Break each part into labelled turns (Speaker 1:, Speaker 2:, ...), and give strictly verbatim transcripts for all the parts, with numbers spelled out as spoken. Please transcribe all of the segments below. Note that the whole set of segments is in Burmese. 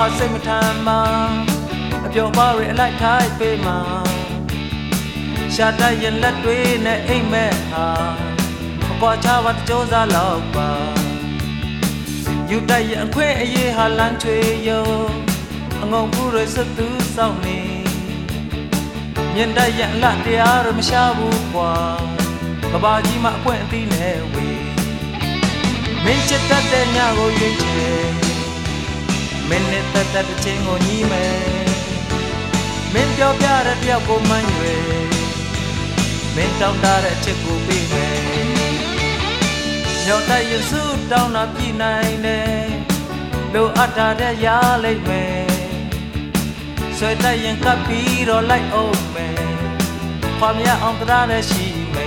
Speaker 1: ဟာစိတ်မထမ်းမှာအပြောပါရအလိုက်ထိုက်ပေးမှာရှာတတ်ရင်လက်တွေနဲ့အိမ်မဲ့ဟာအပေါ်ချပါတကြိုးစားလောက်ပါယူတိုက်ရင်အခွင့်အရေးဟာလမ်းချွေယုံအငုံဘူးရစသူစောင့်နေမြင်တိုက်ရင်အလားတရားရမရှာဘူးကွာကဘာကြီးမှာအခွင့်အသီးနဲ့ဝေမင်းချစ်တတ်တဲ့ညကိုရွေးချယ်မင်းနဲ့တတ်တဲ့ချင်းကိုညီးမယ်မင်းပြောပြတဲ့တယောက်ကိုမှန်းရွယ်မင်းတောင်းတတဲ့ချစ်ကိုပေးမယ်ညောတိုက်ရင်စုတောင်းတာပြည်နိုင်တယ်လိုအပ်တာတဲ့ရလိမ့်မယ်ဆွဲတိုက်ရင်ကပ်ပြီးတော့လိုက်အောင်မယ်ခွာမရအောင်တရားနဲ့ရှိမယ်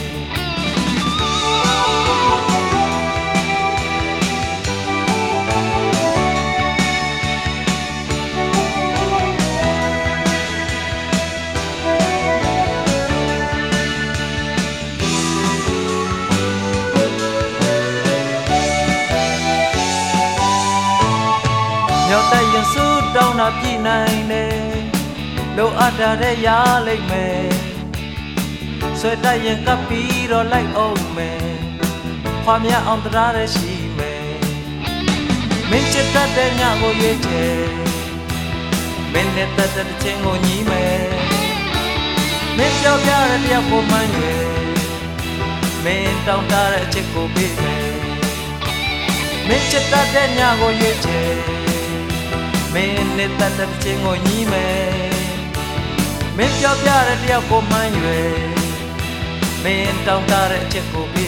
Speaker 1: ညောတိုက်ရင်စုတောင်းတာပြည်နိုင်တယ်လိုအပ်တာတဲ့ရလိမ့်မယ်ဆွဲတိုက်ရင်ကပ်ပြီးတော့လိုက်အောင်မယ်ခွာမရအောင်တရားနဲ့ရှိမယ်မင်းချစ်တတ်တဲ့ညကိုရွေးချယ်မင်းနဲ့တတ်တဲ့ချင်းကိုညီးမယ်မင်းပြောပြတဲ့တယောက်ကိုမှန်းရွယ်မင်းတောင်းတတဲ့ချစ်ကိုပေးမယ်မင်းချစ်တတ်တဲ့ညကိုရွေးချယ်မင်းနဲ့တတ်တဲ့ချင်းကိုညီးမယ်မင်းပြောပြတဲ့တယောက်ကိုမှန်းရွယ်မင်းတောင်းတတဲ့အချက်ကို